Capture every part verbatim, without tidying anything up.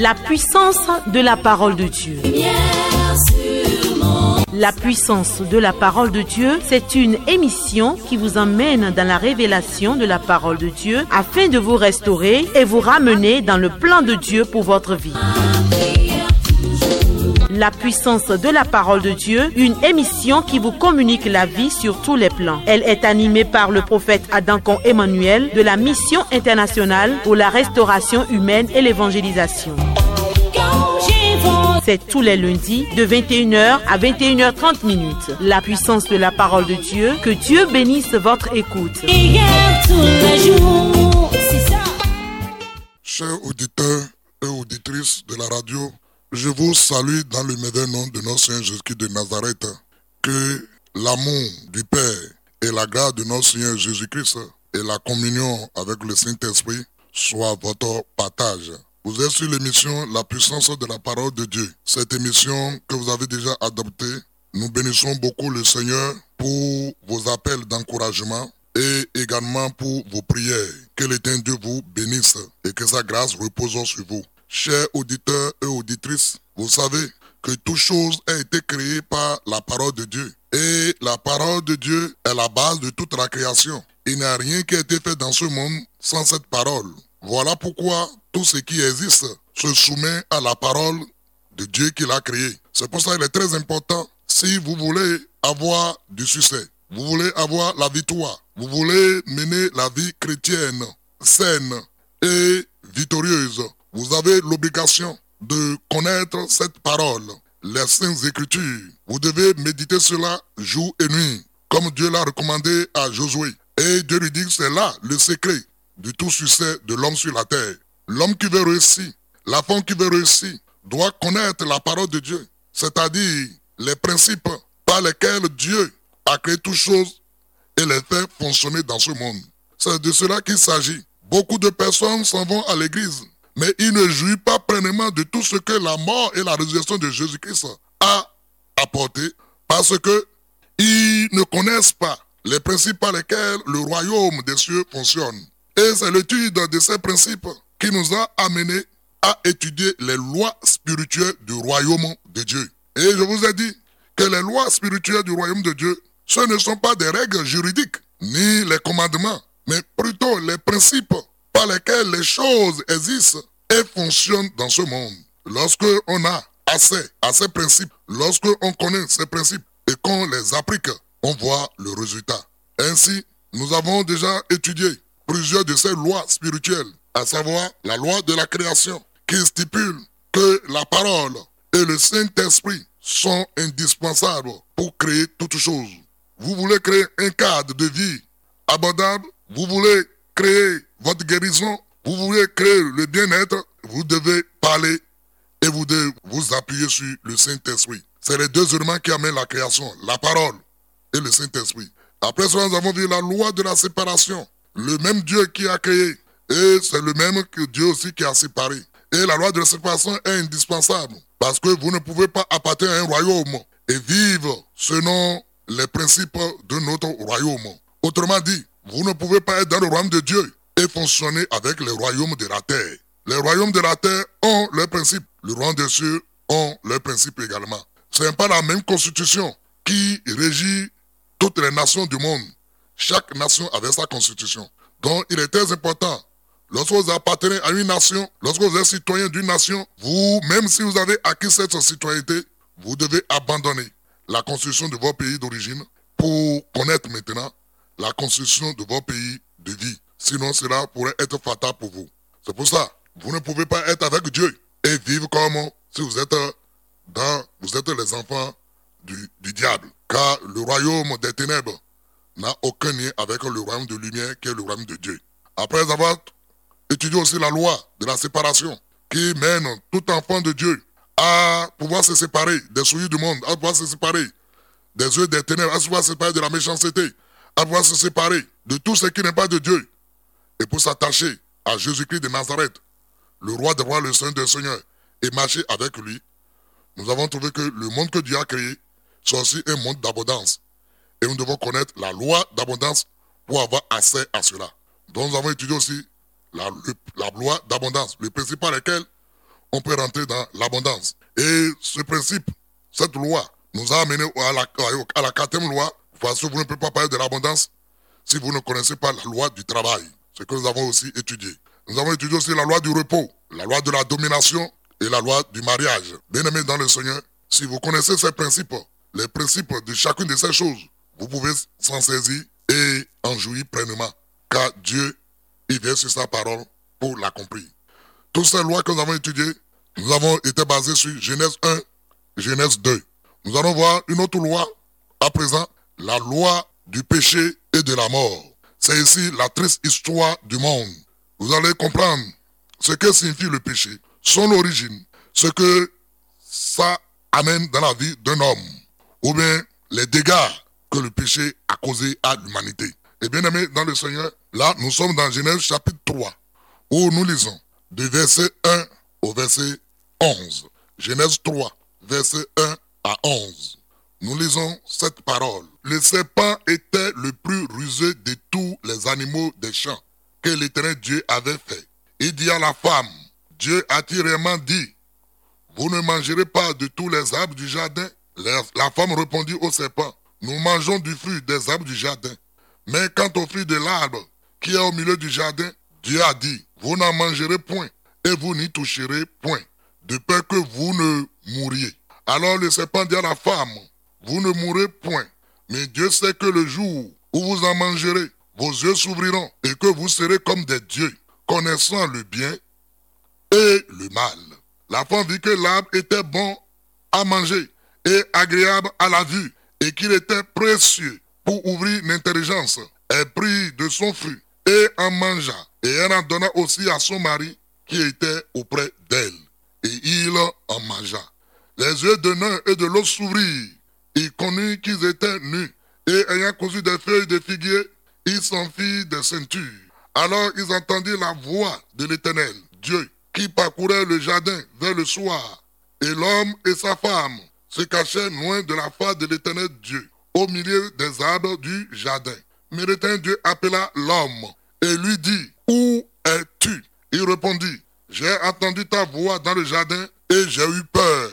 La puissance de la parole de Dieu. La puissance de la parole de Dieu, c'est une émission qui vous emmène dans la révélation de la parole de Dieu afin de vous restaurer et vous ramener dans le plan de Dieu pour votre vie. La puissance de la parole de Dieu, une émission qui vous communique la vie sur tous les plans. Elle est animée par le prophète Adankon Emmanuel de la Mission internationale pour la restauration humaine et l'évangélisation. C'est tous les lundis de vingt et une heures à vingt et une heures trente minutes. La puissance de la parole de Dieu, que Dieu bénisse votre écoute. Chers auditeurs et auditrices de la radio, je vous salue dans le merveilleux nom de notre Seigneur Jésus-Christ de Nazareth. Que l'amour du Père et la grâce de notre Seigneur Jésus-Christ et la communion avec le Saint-Esprit soient votre partage. Vous êtes sur l'émission La puissance de la parole de Dieu. Cette émission que vous avez déjà adoptée, nous bénissons beaucoup le Seigneur pour vos appels d'encouragement et également pour vos prières. Que l'Éternel Dieu vous bénisse et que sa grâce repose sur vous. Chers auditeurs et auditrices, vous savez que toute chose a été créée par la parole de Dieu. Et la parole de Dieu est la base de toute la création. Il n'y a rien qui a été fait dans ce monde sans cette parole. Voilà pourquoi tout ce qui existe se soumet à la parole de Dieu qu'il a créé. C'est pour ça qu'il est très important, si vous voulez avoir du succès, vous voulez avoir la victoire, vous voulez mener la vie chrétienne, saine et victorieuse, vous avez l'obligation de connaître cette parole, les saintes écritures. Vous devez méditer cela jour et nuit, comme Dieu l'a recommandé à Josué. Et Dieu lui dit que c'est là le secret du tout succès de l'homme sur la terre. L'homme qui veut réussir, la femme qui veut réussir, doit connaître la parole de Dieu, c'est-à-dire les principes par lesquels Dieu a créé toutes choses et les fait fonctionner dans ce monde. C'est de cela qu'il s'agit. Beaucoup de personnes s'en vont à l'église, mais ils ne jouissent pas pleinement de tout ce que la mort et la résurrection de Jésus-Christ a apporté, parce que ils ne connaissent pas les principes par lesquels le royaume des cieux fonctionne. Et c'est l'étude de ces principes qui nous a amenés à étudier les lois spirituelles du royaume de Dieu. Et je vous ai dit que les lois spirituelles du royaume de Dieu, ce ne sont pas des règles juridiques, ni les commandements, mais plutôt les principes par lesquels les choses existent et fonctionnent dans ce monde. Lorsque on a accès à ces principes, lorsque on connaît ces principes et qu'on les applique, on voit le résultat. Ainsi, nous avons déjà étudié plusieurs de ces lois spirituelles, à savoir la loi de la création, qui stipule que la parole et le Saint-Esprit sont indispensables pour créer toutes choses. Vous voulez créer un cadre de vie abordable, vous voulez créer votre guérison, vous voulez créer le bien-être, vous devez parler et vous devez vous appuyer sur le Saint-Esprit. C'est les deux éléments qui amènent la création, la parole et le Saint-Esprit. Après cela, nous avons vu la loi de la séparation. Le même Dieu qui a créé, et c'est le même que Dieu aussi qui a séparé. Et la loi de la séparation est indispensable, parce que vous ne pouvez pas appartenir à un royaume et vivre selon les principes de notre royaume. Autrement dit, vous ne pouvez pas être dans le royaume de Dieu et fonctionner avec les royaumes de la terre. Les royaumes de la terre ont leurs principes, le royaume des cieux ont leurs principes également. Ce n'est pas la même constitution qui régit toutes les nations du monde. Chaque nation avait sa constitution. Donc, il est très important, lorsque vous appartenez à une nation, lorsque vous êtes citoyen d'une nation, vous, même si vous avez acquis cette citoyenneté, vous devez abandonner la constitution de votre pays d'origine pour connaître maintenant la constitution de votre pays de vie. Sinon, cela pourrait être fatal pour vous. C'est pour ça, vous ne pouvez pas être avec Dieu et vivre comme si vous êtes dans, vous êtes les enfants du, du diable. Car le royaume des ténèbres n'a aucun lien avec le royaume de lumière qui est le royaume de Dieu. Après avoir étudié aussi la loi de la séparation qui mène tout enfant de Dieu à pouvoir se séparer des souillures du monde, à pouvoir se séparer des œufs des ténèbres, à pouvoir se séparer de la méchanceté, à pouvoir se séparer de tout ce qui n'est pas de Dieu et pour s'attacher à Jésus-Christ de Nazareth, le roi des rois, le Seigneur des seigneurs, et marcher avec lui, nous avons trouvé que le monde que Dieu a créé, c'est aussi un monde d'abondance. Et nous devons connaître la loi d'abondance pour avoir accès à cela. Donc nous avons étudié aussi la, le, la loi d'abondance, le principe par lequel on peut rentrer dans l'abondance. Et ce principe, cette loi, nous a amené à la, à la quatrième loi, parce que vous ne pouvez pas parler de l'abondance si vous ne connaissez pas la loi du travail, ce que nous avons aussi étudié. Nous avons étudié aussi la loi du repos, la loi de la domination et la loi du mariage. Bien-aimés dans le Seigneur, si vous connaissez ces principes, les principes de chacune de ces choses, vous pouvez s'en saisir et en jouir pleinement, car Dieu, il vient sur sa parole pour l'accomplir. Toutes ces lois que nous avons étudiées, nous avons été basées sur Genèse un, Genèse deux. Nous allons voir une autre loi, à présent, la loi du péché et de la mort. C'est ici la triste histoire du monde. Vous allez comprendre ce que signifie le péché, son origine, ce que ça amène dans la vie d'un homme, ou bien les dégâts que le péché a causés à l'humanité. Et bien aimés dans le Seigneur, là nous sommes dans Genèse chapitre trois, où nous lisons du verset un au verset onze. Genèse trois, verset un à onze. Nous lisons cette parole. Le serpent était le plus rusé de tous les animaux des champs que l'Éternel Dieu avait fait. Il dit à la femme, Dieu a-t-il réellement dit, vous ne mangerez pas de tous les arbres du jardin? La, la femme répondit au serpent, nous mangeons du fruit des arbres du jardin. Mais quant au fruit de l'arbre qui est au milieu du jardin, Dieu a dit, vous n'en mangerez point et vous n'y toucherez point, de peur que vous ne mouriez. Alors le serpent dit à la femme, vous ne mourrez point, mais Dieu sait que le jour où vous en mangerez, vos yeux s'ouvriront et que vous serez comme des dieux, connaissant le bien et le mal. La femme vit que l'arbre était bon à manger et agréable à la vue et qu'il était précieux pour ouvrir l'intelligence. Elle prit de son fruit et en mangea et elle en donna aussi à son mari qui était auprès d'elle. Et il en mangea. Les yeux de l'un et de l'autre s'ouvrirent. Il connut qu'ils étaient nus, et ayant cousu des feuilles de figuier, ils s'en firent des ceintures. Alors ils entendirent la voix de l'Éternel, Dieu, qui parcourait le jardin vers le soir. Et l'homme et sa femme se cachaient loin de la face de l'Éternel Dieu, au milieu des arbres du jardin. Mais l'Éternel Dieu appela l'homme et lui dit, où es-tu? Il répondit, j'ai entendu ta voix dans le jardin et j'ai eu peur,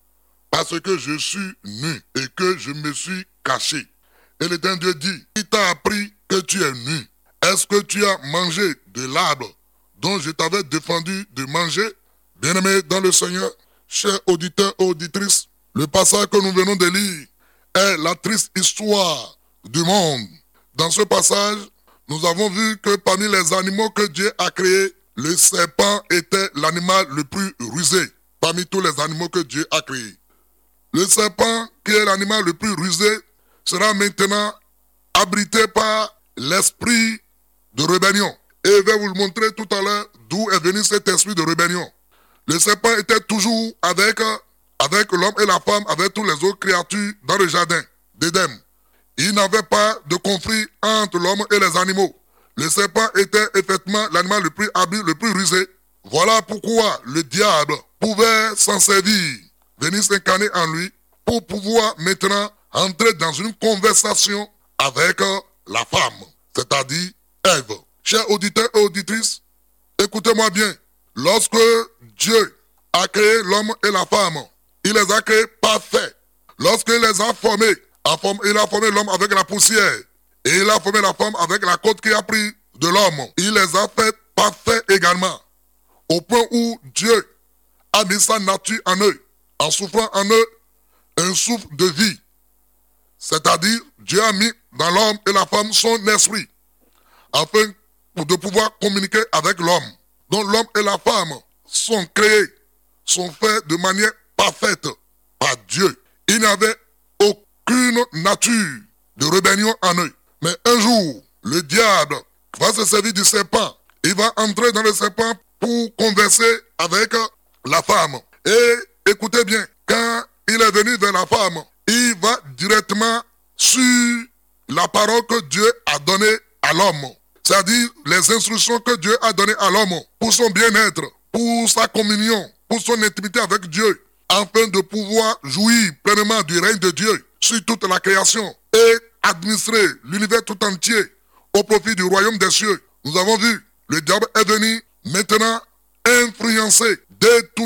parce que je suis nu et que je me suis caché. Et l'Éternel Dieu dit, qui t'a appris que tu es nu? Est-ce que tu as mangé de l'arbre dont je t'avais défendu de manger? Bien-aimés dans le Seigneur, chers auditeurs et auditrices, le passage que nous venons de lire est la triste histoire du monde. Dans ce passage, nous avons vu que parmi les animaux que Dieu a créés, le serpent était l'animal le plus rusé parmi tous les animaux que Dieu a créés. Le serpent, qui est l'animal le plus rusé, sera maintenant abrité par l'esprit de rébellion. Et je vais vous le montrer tout à l'heure d'où est venu cet esprit de rébellion. Le serpent était toujours avec, avec l'homme et la femme, avec toutes les autres créatures dans le jardin d'Éden. Il n'avait pas de conflit entre l'homme et les animaux. Le serpent était effectivement l'animal le plus habile, le plus rusé. Voilà pourquoi le diable pouvait s'en servir, venir s'incarner en lui, pour pouvoir maintenant entrer dans une conversation avec la femme, c'est-à-dire Ève. Chers auditeurs et auditrices, écoutez-moi bien. Lorsque Dieu a créé l'homme et la femme, il les a créés parfaits. Lorsqu'il les a formés, il a formé l'homme avec la poussière et il a formé la femme avec la côte qu'il a pris de l'homme. Il les a fait parfaits également, au point où Dieu a mis sa nature en eux, en soufflant en eux un souffle de vie. C'est-à-dire, Dieu a mis dans l'homme et la femme son esprit, afin de pouvoir communiquer avec l'homme. Donc l'homme et la femme sont créés, sont faits de manière parfaite par Dieu. Il n'y avait aucune nature de rébellion en eux. Mais un jour, le diable va se servir du serpent. Il va entrer dans le serpent pour converser avec la femme. Et écoutez bien, quand il est venu vers la femme, il va directement sur la parole que Dieu a donnée à l'homme. C'est-à-dire les instructions que Dieu a données à l'homme pour son bien-être, pour sa communion, pour son intimité avec Dieu, afin de pouvoir jouir pleinement du règne de Dieu sur toute la création et administrer l'univers tout entier au profit du royaume des cieux. Nous avons vu, le diable est venu maintenant influencer, détourner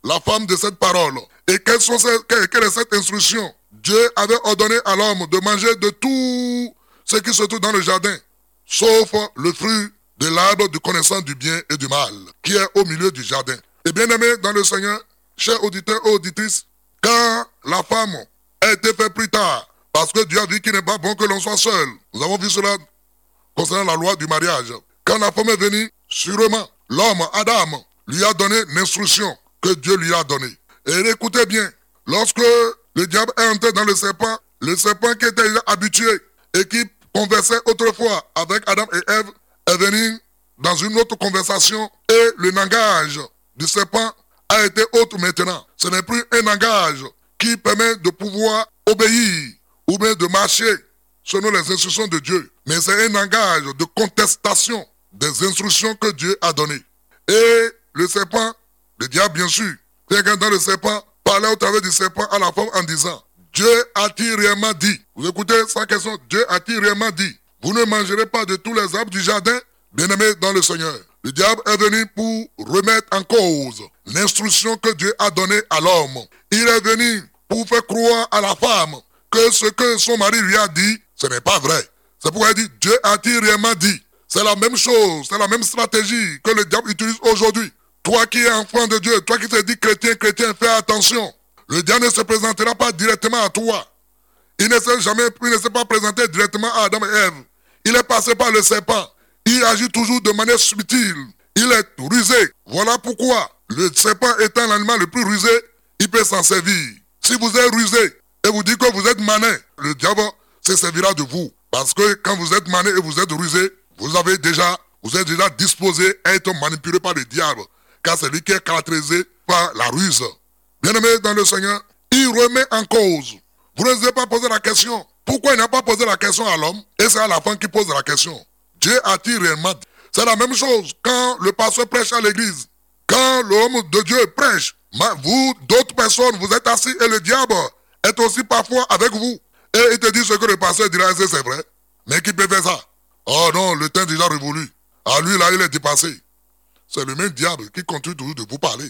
la femme de cette parole. Et quelles sont ces, quelle, quelle est cette instruction? Dieu avait ordonné à l'homme de manger de tout ce qui se trouve dans le jardin, sauf le fruit de l'arbre de connaissance du bien et du mal, qui est au milieu du jardin. Et bien aimé dans le Seigneur, chers auditeurs et auditrices, quand la femme a été faite plus tard, parce que Dieu a dit qu'il n'est pas bon que l'on soit seul. Nous avons vu cela concernant la loi du mariage. Quand la femme est venue, sûrement, l'homme, Adam, lui a donné l'instruction que Dieu lui a donnée. Et écoutez bien, lorsque le diable est entré dans le serpent, le serpent qui était déjà habitué et qui conversait autrefois avec Adam et Ève est venu dans une autre conversation et le langage du serpent a été autre maintenant. Ce n'est plus un langage qui permet de pouvoir obéir ou bien de marcher selon les instructions de Dieu. Mais c'est un langage de contestation des instructions que Dieu a données. Et le serpent, le diable bien sûr, regardant le serpent, parlait au travers du serpent à la femme en disant, Dieu a-t-il réellement dit, vous écoutez sa question, Dieu a-t-il réellement dit, vous ne mangerez pas de tous les arbres du jardin? Bien-aimés dans le Seigneur, le diable est venu pour remettre en cause l'instruction que Dieu a donnée à l'homme. Il est venu pour faire croire à la femme que ce que son mari lui a dit, ce n'est pas vrai. C'est pourquoi il dit, Dieu a-t-il réellement dit? C'est la même chose, c'est la même stratégie que le diable utilise aujourd'hui. Toi qui es enfant de Dieu, toi qui te dis chrétien, chrétien, fais attention. Le diable ne se présentera pas directement à toi. Il ne s'est jamais, il ne s'est pas présenté directement à Adam et Ève. Il est passé par le serpent. Il agit toujours de manière subtile. Il est rusé. Voilà pourquoi le serpent étant l'animal le plus rusé, il peut s'en servir. Si vous êtes rusé et vous dites que vous êtes manin, le diable se servira de vous. Parce que quand vous êtes mané et vous êtes rusé, vous avez déjà, vous êtes déjà disposé à être manipulé par le diable. Car c'est lui qui est caractérisé par la ruse. Bien-aimé dans le Seigneur, il remet en cause. Vous n'osez pas poser la question. Pourquoi il n'a pas posé la question à l'homme et c'est à la femme qui pose la question? Dieu a-t-il réellement dit? C'est la même chose quand le pasteur prêche à l'église. Quand l'homme de Dieu prêche, vous, d'autres personnes, vous êtes assis et le diable est aussi parfois avec vous. Et il te dit ce que le pasteur dira, c'est vrai. Mais qui peut faire ça? Oh non, le temps est déjà révolu. À lui, là, il est dépassé. C'est le même diable qui continue toujours de vous parler.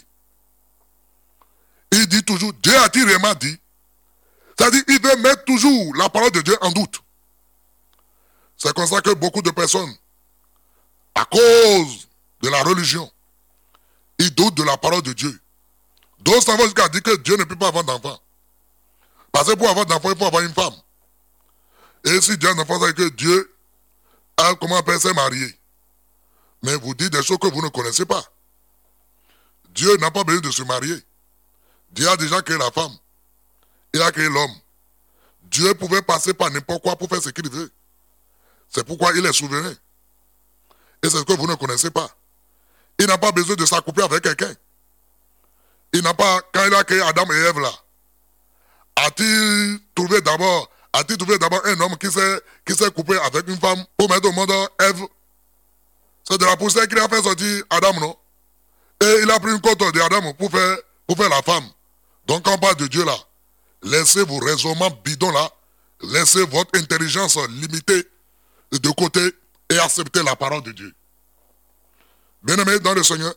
Il dit toujours, Dieu a-t-il réellement dit? C'est-à-dire, il veut mettre toujours la parole de Dieu en doute. C'est comme ça que beaucoup de personnes, à cause de la religion, ils doutent de la parole de Dieu. D'autres s'en vont jusqu'à dire que Dieu ne peut pas avoir d'enfant. Parce que pour avoir d'enfant, il faut avoir une femme. Et si Dieu a un enfant, ça veut dire que Dieu a comment on s'est marié. Mais vous dites des choses que vous ne connaissez pas. Dieu n'a pas besoin de se marier. Dieu a déjà créé la femme. Il a créé l'homme. Dieu pouvait passer par n'importe quoi pour faire ce qu'il veut. C'est pourquoi il est souverain. Et c'est ce que vous ne connaissez pas. Il n'a pas besoin de s'accoupler avec quelqu'un. Il n'a pas, quand il a créé Adam et Ève là, a-t-il trouvé d'abord, a-t-il trouvé d'abord un homme qui s'est, qui s'est coupé avec une femme pour mettre au monde Ève? C'est de la poussière qu'il a fait sortir Adam, non? Et il a pris une côte de Adam pour faire, pour faire la femme. Donc quand on parle de Dieu là, laissez vos raisonnements bidons là, laissez votre intelligence limitée de côté et acceptez la parole de Dieu. Bien-aimé dans le Seigneur,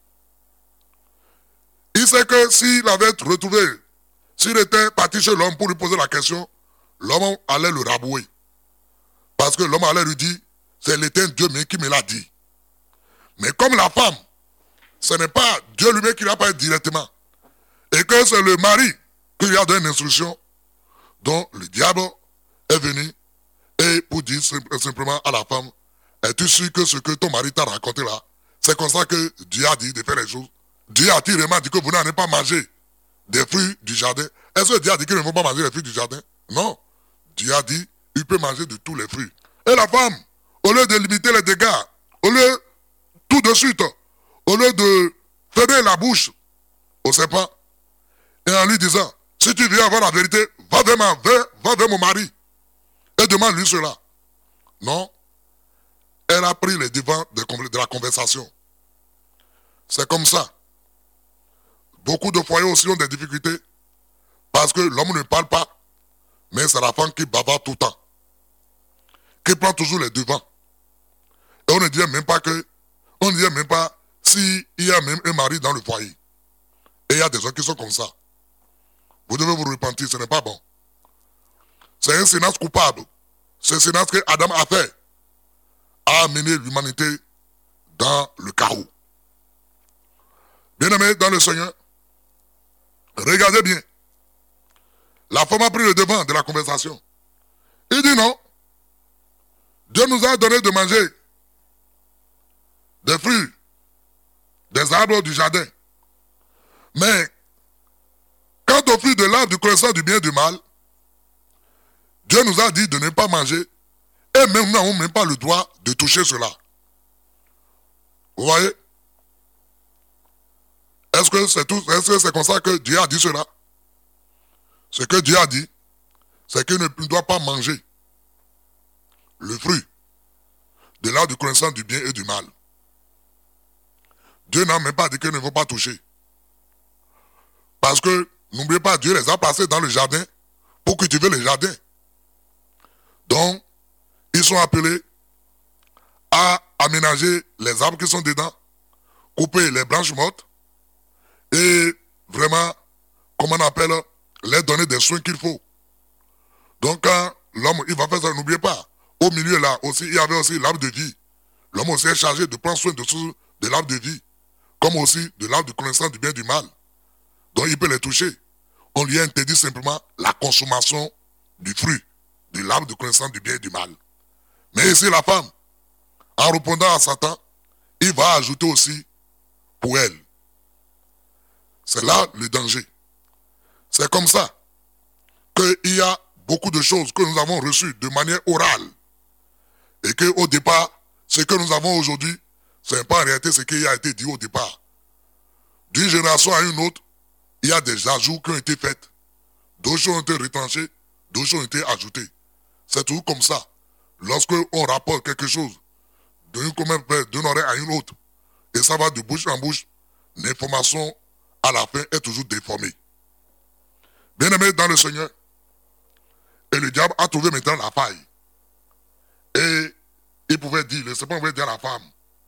il sait que s'il avait retrouvé, s'il était parti chez l'homme pour lui poser la question, l'homme allait le rabouer. Parce que l'homme allait lui dire, c'est l'éternel Dieu qui me l'a dit. Mais comme la femme, ce n'est pas Dieu lui-même qui l'a pas dit directement, et que c'est le mari qui lui a donné une instruction, donc le diable est venu et pour dire simplement à la femme, es-tu sûr que ce que ton mari t'a raconté là, c'est comme ça que Dieu a dit de faire les choses? Dieu a-t-il vraiment dit que vous n'allez pas manger des fruits du jardin? Est-ce que Dieu a dit qu'il ne faut pas manger les fruits du jardin? Non. Dieu a dit, il peut manger de tous les fruits. Et la femme, au lieu de limiter les dégâts, au lieu, tout de suite, au lieu de fermer la bouche au serpent, et en lui disant, si tu veux avoir la vérité, va vers, ma, va, va vers mon mari et demande-lui cela. Non. Elle a pris les devants de, de la conversation. C'est comme ça. Beaucoup de foyers aussi ont des difficultés parce que l'homme ne parle pas, mais c'est la femme qui bavarde tout le temps, qui prend toujours les devants. Et on ne dit même pas que, on ne dit même pas s'il y a même un mari dans le foyer. Et il y a comme ça. Vous devez vous repentir, ce n'est pas bon. C'est un sénat coupable. C'est un sénat que Adam a fait. A amené l'humanité dans le chaos. Bien-aimés dans le Seigneur, regardez bien. La femme a pris le devant de la conversation. Il dit non. Dieu nous a donné de manger des fruits, des arbres du jardin. Mais, quant aux fruits de l'arbre du connaissance du bien et du mal, Dieu nous a dit de ne pas manger, et même nous n'avons même pas le droit de toucher cela. Vous voyez? Est-ce que c'est tout, est-ce que c'est comme ça que Dieu a dit cela? Ce que Dieu a dit, c'est qu'il ne doit pas manger le fruit de l'arbre du connaissance du bien et du mal. Dieu n'a même pas dit qu'il ne faut pas toucher. Parce que, n'oubliez pas, Dieu les a placés dans le jardin pour cultiver le jardin. Donc, ils sont appelés à aménager les arbres qui sont dedans, couper les branches mortes et vraiment, comme on appelle, les donner des soins qu'il faut. Donc, quand l'homme, il va faire ça, n'oubliez pas, au milieu là aussi, il y avait aussi l'arbre de vie. L'homme aussi est chargé de prendre soin de, de l'arbre de vie, comme aussi de l'arbre de connaissance du bien et du mal. Donc, il peut les toucher. On lui a interdit simplement la consommation du fruit de l'arbre de connaissance du bien et du mal. Mais ici, la femme, en répondant à Satan, il va ajouter aussi pour elle. C'est là le danger. C'est comme ça qu'il y a beaucoup de choses que nous avons reçues de manière orale. Et qu'au départ, ce que nous avons aujourd'hui, ce n'est pas en réalité ce qui a été dit au départ. D'une génération à une autre, il y a des ajouts qui ont été faits. D'autres choses ont été retranchées, d'autres choses ont été ajoutées. C'est toujours comme ça. Lorsque on rapporte quelque chose d'une oreille à une autre, et ça va de bouche en bouche, l'information à la fin est toujours déformée. Bien-aimés dans le Seigneur, et le diable a trouvé maintenant la faille. Et il pouvait dire, le serpent pouvait dire à la femme,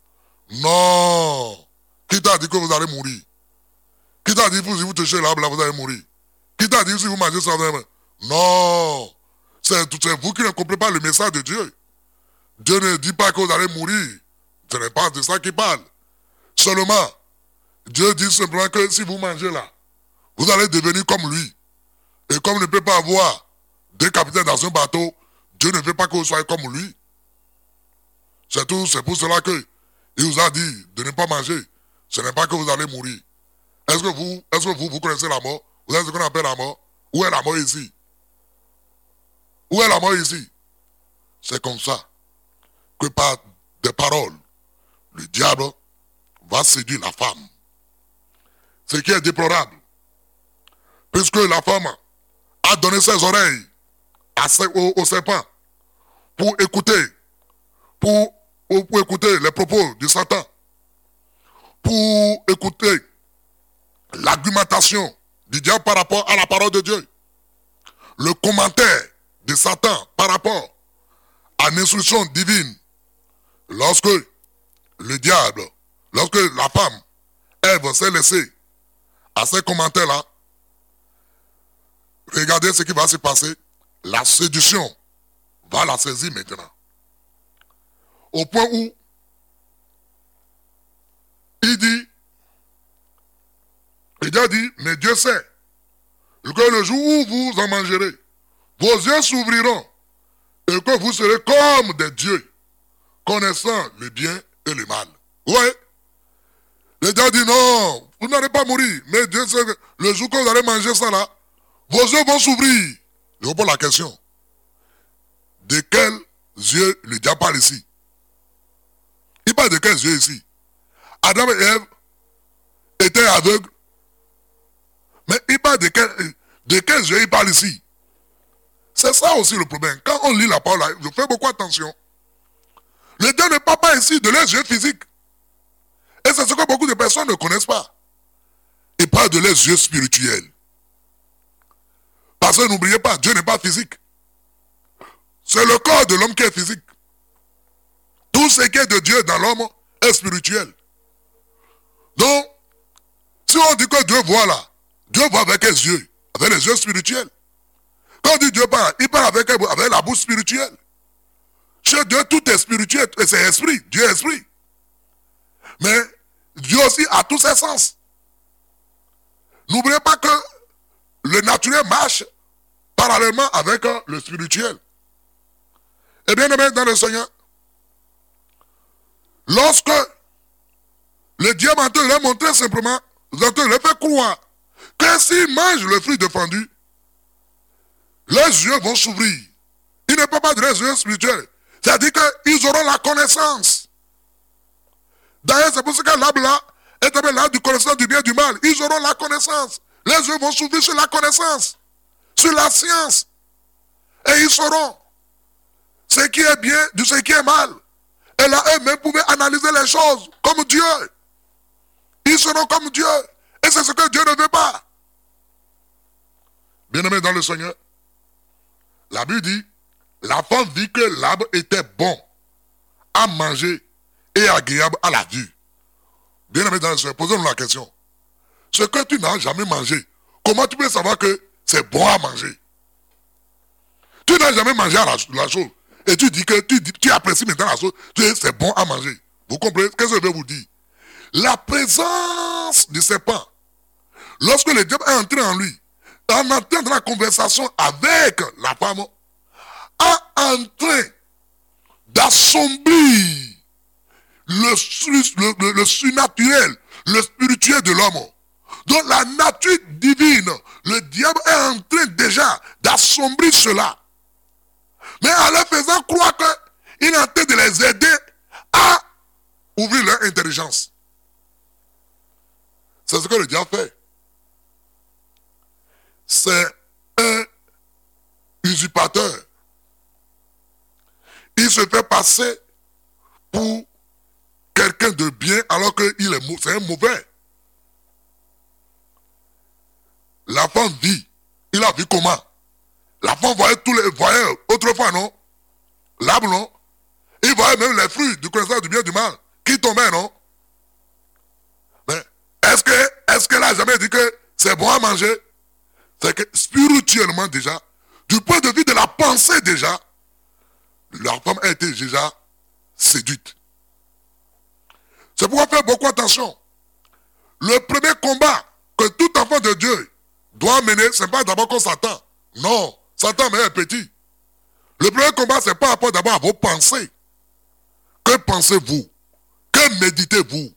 non, qui t'a dit que vous allez mourir? Qui t'a dit que si vous touchez l'arbre là, vous allez mourir? Qui t'a dit que si vous mangez ça, vous allez mourir? Non, c'est vous qui ne comprenez pas le message de Dieu. Dieu ne dit pas que vous allez mourir. Ce n'est pas de ça qu'il parle. Seulement, Dieu dit simplement que si vous mangez là, vous allez devenir comme lui. Et comme il ne peut pas avoir deux capitaines dans un bateau, Dieu ne veut pas que vous soyez comme lui. C'est tout, c'est pour cela qu'il vous a dit de ne pas manger. Ce n'est pas que vous allez mourir. Est-ce que vous, est-ce que vous, vous connaissez la mort? Vous savez ce qu'on appelle la mort? Où est la mort ici? Où est la mort ici? C'est comme ça que par des paroles, le diable va séduire la femme. Ce qui est déplorable. Puisque la femme a donné ses oreilles à, au, au serpent pour écouter, pour, pour écouter les propos de Satan, pour écouter l'argumentation du diable par rapport à la parole de Dieu, le commentaire de Satan par rapport à l'instruction divine. Lorsque le diable, lorsque la femme, Ève, s'est laissée à ces commentaires-là, regardez ce qui va se passer. La séduction va la saisir maintenant. Au point où il dit, il a dit, mais Dieu sait que le jour où vous en mangerez, vos yeux s'ouvriront et que vous serez comme des dieux, connaissant le bien et le mal. Oui. Le diable dit non, vous n'allez pas mourir, mais Dieu sait que le jour que vous allez manger ça là, vos yeux vont s'ouvrir. Je vous pose la question. De quels yeux le diable parle ici? Il parle de quels yeux ici? Adam et Ève étaient aveugles. Mais il parle de quels, de quels yeux il parle ici? C'est ça aussi le problème. Quand on lit la parole, je fais beaucoup attention. Le Dieu ne parle pas ici de leurs yeux physiques. Et c'est ce que beaucoup de personnes ne connaissent pas. Il parle de leurs yeux spirituels. Parce que n'oubliez pas, Dieu n'est pas physique. C'est le corps de l'homme qui est physique. Tout ce qui est de Dieu dans l'homme est spirituel. Donc, si on dit que Dieu voit là, Dieu voit avec les yeux, avec les yeux spirituels. Quand on dit Dieu parle, il parle avec, avec la bouche spirituelle. Chez Dieu, tout est spirituel, et c'est esprit. Dieu est esprit. Mais Dieu aussi a tous ses sens. N'oubliez pas que le naturel marche parallèlement avec le spirituel. Et bien aimé dans le Seigneur, lorsque le diable en train de leur montrer simplement, en train de leur faire croire que s'ils mangent le fruit défendu, leurs yeux vont s'ouvrir. Ils ne peuvent pas dire les yeux spirituels. C'est-à-dire qu'ils auront la connaissance. D'ailleurs, c'est pour ça que l'arbre là est appelé l'arbre du connaissance du bien et du mal. Ils auront la connaissance. Les yeux vont s'ouvrir sur la connaissance, sur la science. Et ils sauront ce qui est bien de ce qui est mal. Et là, eux-mêmes pouvaient analyser les choses comme Dieu. Ils seront comme Dieu. Et c'est ce que Dieu ne veut pas. Bien-aimés dans le Seigneur, la Bible dit, la femme vit que l'arbre était bon à manger et agréable à la vue. Bien-aimés dans le Seigneur, posons-nous la question. Ce que tu n'as jamais mangé, comment tu peux savoir que c'est bon à manger? Tu n'as jamais mangé la, la chose. Et tu dis que tu, tu apprécies maintenant la chose, tu dis c'est bon à manger. Vous comprenez? Qu'est-ce que je veux vous dire? La présence du serpent, lorsque le diable est entré en lui, en entrant dans la conversation avec la femme, a en train d'assombrir le, le, le, le surnaturel, le spirituel de l'homme. Donc la nature divine, le diable est en train déjà d'assombrir cela. Mais en leur faisant croire qu'il est en train de les aider à ouvrir leur intelligence. C'est ce que le diable fait. C'est un usurpateur. Il se fait passer pour quelqu'un de bien alors qu'il est c'est un mauvais. La femme vit. Il a vu comment? La femme voyait tous les voyait autrefois, non? L'arbre, non? Il voyait même les fruits du connaissance du bien et du mal qui tombaient, non? Mais est-ce que est-ce qu'elle a jamais dit que c'est bon à manger? C'est que spirituellement déjà, du point de vue de la pensée déjà, la femme a été déjà séduite. C'est pourquoi faire beaucoup attention. Le premier combat que tout enfant de Dieu doit mener, ce n'est pas d'abord qu'on s'attend. Non, Satan est petit. Le premier combat, c'est par rapport d'abord à vos pensées. Que pensez-vous? Que méditez-vous?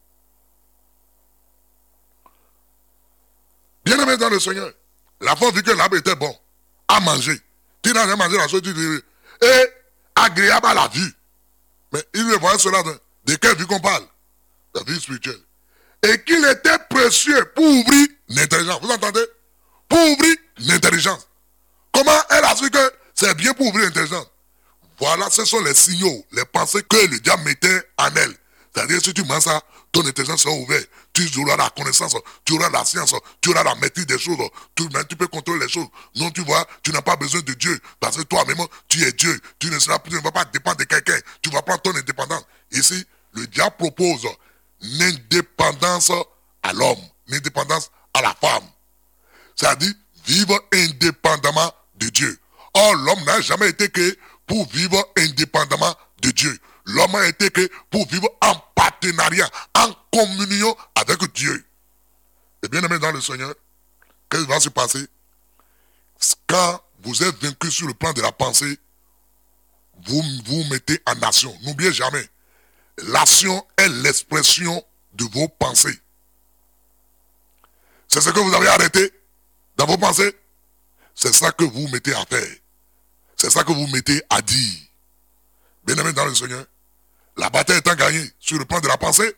Bien-aimé dans le Seigneur, la femme vit que l'arbre était bon à manger. Tu n'as jamais mangé la chose, tu dis, et agréable à la vue. Mais il ne voyait cela de, de quelle vue qu'on parle? La vie spirituelle. Et qu'il était précieux pour ouvrir l'intelligence. Vous entendez? Pour ouvrir l'intelligence. Comment elle a su que c'est bien pour ouvrir l'intelligence? Voilà, ce sont les signaux, les pensées que le diable mettait en elle. C'est-à-dire, si tu manges ça, ton intelligence sera ouverte. Tu auras la connaissance, tu auras la science, tu auras la maîtrise des choses. Tu, tu peux contrôler les choses. Non, tu vois, tu n'as pas besoin de Dieu. Parce que toi-même, tu es Dieu. Tu ne, seras, tu ne vas pas dépendre de quelqu'un. Tu vas prendre ton indépendance. Ici, le diable propose l'indépendance à l'homme, l'indépendance à la femme. C'est-à-dire, vivre indépendamment de Dieu. Or, l'homme n'a jamais été créé pour vivre indépendamment de Dieu. L'homme a été créé pour vivre en partenariat, en communion avec Dieu. Et bien aimé dans le Seigneur, qu'est-ce qui va se passer? Quand vous êtes vaincu sur le plan de la pensée, vous vous mettez en action. N'oubliez jamais, l'action est l'expression de vos pensées. C'est ce que vous avez arrêté dans vos pensées. C'est ça que vous mettez à faire. C'est ça que vous mettez à dire. Bien aimé dans le Seigneur, la bataille étant gagnée sur le plan de la pensée,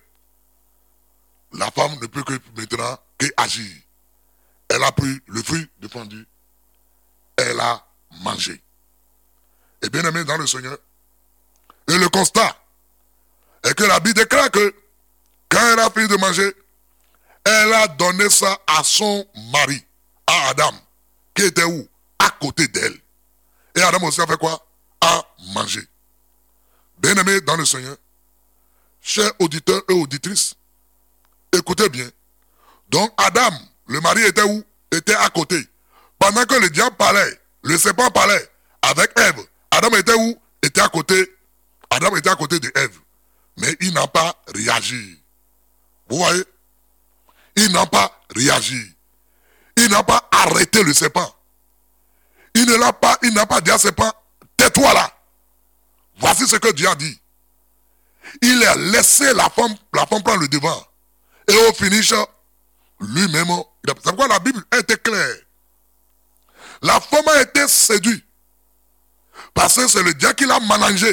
la femme ne peut que maintenant qu'agir. Elle a pris le fruit défendu. Elle a mangé. Et bien aimé dans le Seigneur, et le constat est que la Bible déclare que quand elle a fini de manger, elle a donné ça à son mari, à Adam, qui était où? À côté d'elle. Et Adam aussi a fait quoi? A mangé. Bien-aimés dans le Seigneur, chers auditeurs et auditrices, écoutez bien. Donc Adam, le mari était où? Était à côté. Pendant que le diable parlait, le serpent parlait avec Ève, Adam était où? Était à côté. Adam était à côté de Ève. Mais il n'a pas réagi. Vous voyez? Il n'a pas réagi. Il n'a pas arrêté le serpent. Il ne l'a pas, il n'a pas dit à serpent, tais-toi là. Voici ce que Dieu a dit. Il a laissé la femme, la femme prendre le devant. Et au finish, lui-même, c'est pourquoi la Bible était claire. La femme a été séduite. Parce que c'est le diable qui l'a mélangé.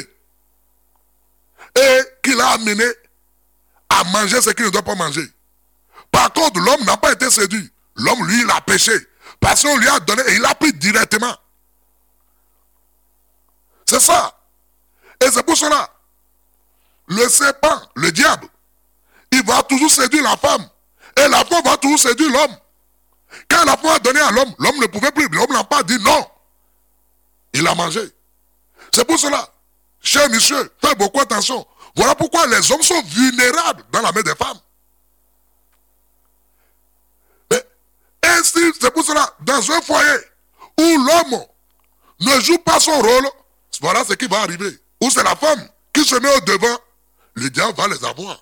Et qui l'a amené à manger ce qu'il ne doit pas manger. Par contre, l'homme n'a pas été séduit. L'homme, lui, il a péché. Parce qu'on lui a donné et il a pris directement. C'est ça. Et c'est pour cela. Le serpent, le diable, il va toujours séduire la femme. Et la femme va toujours séduire l'homme. Quand la femme a donné à l'homme, l'homme ne pouvait plus. L'homme n'a pas dit non. Il a mangé. C'est pour cela, cher monsieur, faites beaucoup attention. Voilà pourquoi les hommes sont vulnérables dans la main des femmes. Et ainsi, c'est pour cela, dans un foyer où l'homme ne joue pas son rôle, voilà ce qui va arriver. Où c'est la femme qui se met au devant, le diable va les avoir.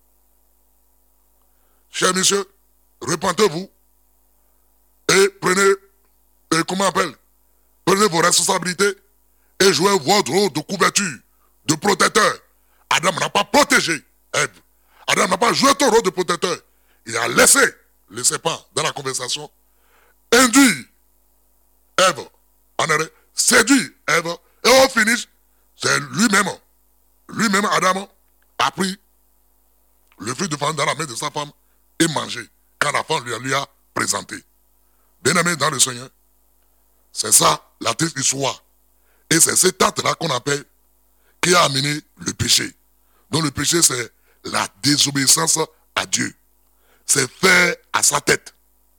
Cher monsieur, repentez-vous et prenez, et comment on appelle, prenez vos responsabilités et jouez votre rôle de couverture, de protecteur. Adam n'a pas protégé Ève. Adam n'a pas joué ton rôle de protecteur. Il a laissé le serpent dans la conversation, induit Ève, en arrêt, séduit Ève, et au finish, c'est lui-même, lui-même Adam a pris le fruit de femme dans la main de sa femme et mangé quand la femme lui a, lui a présenté. Bien-aimé dans le Seigneur, c'est ça la triste histoire. Et c'est cet acte-là qu'on appelle qui a amené le péché. Donc le péché, c'est la désobéissance à Dieu. C'est faire à sa tête.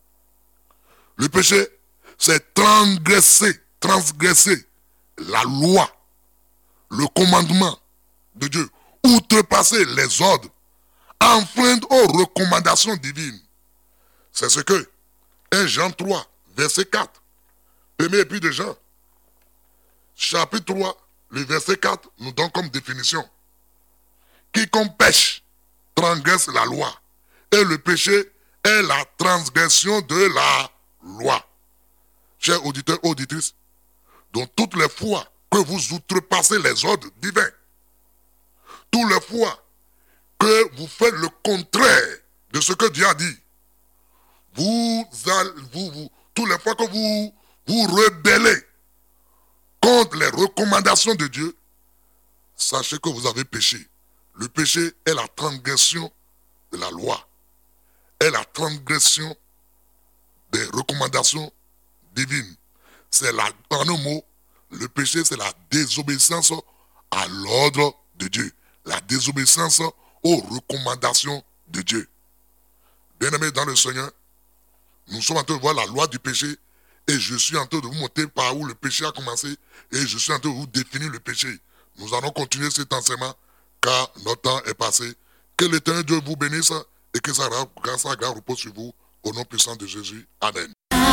Le péché, c'est transgresser, transgresser la loi, le commandement de Dieu, outrepasser les ordres, enfreindre aux recommandations divines. C'est ce que un Jean trois, verset quatre, premier épître de Jean, chapitre trois, le verset quatre, nous donne comme définition. Quiconque pêche, transgresse la loi. Et le péché est la transgression de la loi. Chers auditeurs, auditrices, donc toutes les fois que vous outrepassez les ordres divins, toutes les fois que vous faites le contraire de ce que Dieu a dit, vous, vous, vous toutes les fois que vous vous rebellez contre les recommandations de Dieu, sachez que vous avez péché. Le péché est la transgression de la loi, est la transgression des recommandations divines. C'est la, en un mot, le péché c'est la désobéissance à l'ordre de Dieu, la désobéissance aux recommandations de Dieu. Bien-aimés dans le Seigneur, nous sommes en train de voir la loi du péché et je suis en train de vous montrer par où le péché a commencé et je suis en train de vous définir le péché. Nous allons continuer cet enseignement car notre temps est passé. Que l'Éternel Dieu vous bénisse et que sa grâce, sa grâce repose sur vous au nom puissant de Jésus. Amen.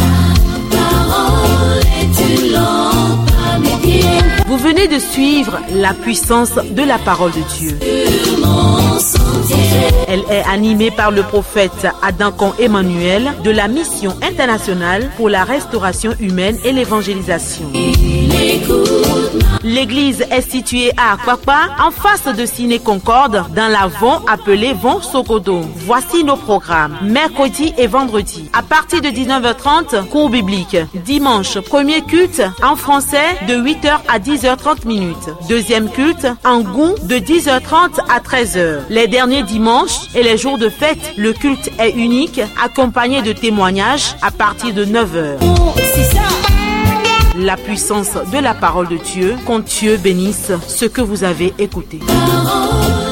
Vous venez de suivre la puissance de la parole de Dieu. Elle est animée par le prophète Adankan Emmanuel de la Mission internationale pour la restauration humaine et l'évangélisation. L'église est située à Akwakpa, en face de Ciné Concorde, dans la Von appelée Von Sokodo. Voici nos programmes. Mercredi et vendredi, à partir de dix-neuf heures trente, cours biblique. Dimanche, premier culte en français de huit heures à dix heures trente minutes. Deuxième culte en goût de dix heures trente à treize heures. Les derniers dimanches et les jours de fête, le culte est unique, accompagné de témoignages à partir de neuf heures. La puissance de la parole de Dieu, qu'Dieu bénisse ce que vous avez écouté.